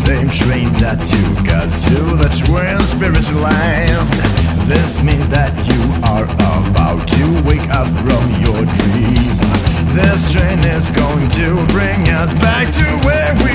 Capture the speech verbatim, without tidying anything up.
same train that took us to the twin spirits land. This means that you are about to wake up from your dream. This train is going to bring us back to where we